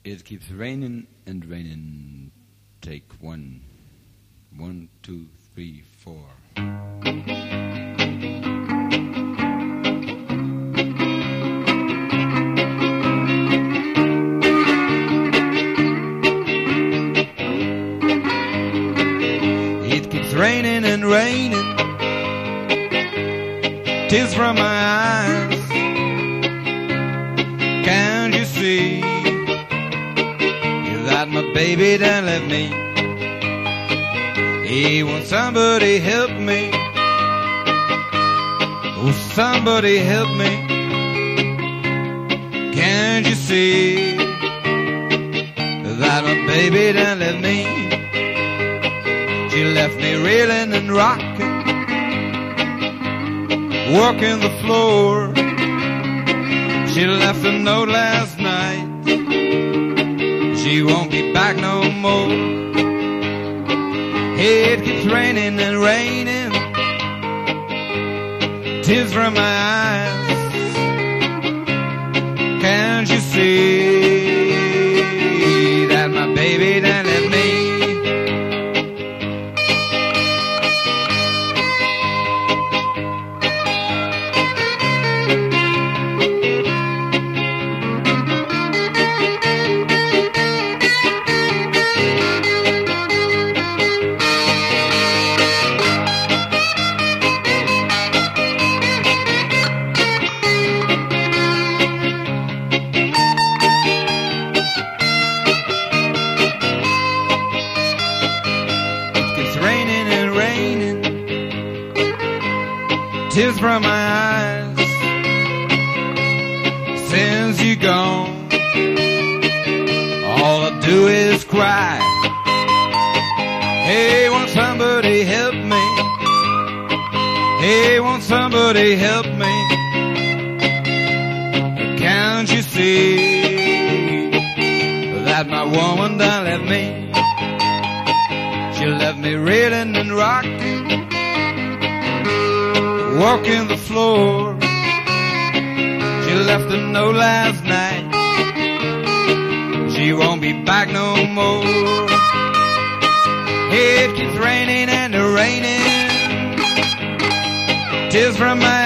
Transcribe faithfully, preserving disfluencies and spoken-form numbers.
It keeps raining and raining. Take one. One, two, three, four. It keeps raining and raining. Tears from my eyes. Can't you see that my baby done left me? He wants somebody help me. Oh, somebody help me. Can't you see that my baby done left me? She left me reeling and rocking, walking the floor. She left a note last night. She won't be back no more. It keeps raining and raining. Tears from my eyes. Can't you see that my baby done left me? Tears from my eyes. Since you gone, all I do is cry. Hey, won't somebody help me? Hey, won't somebody help me? Can't you see that my woman done left me? She left me reeling and rocking, walking the floor. She left a note last night. She won't be back no more. It keeps raining and raining. Tears from my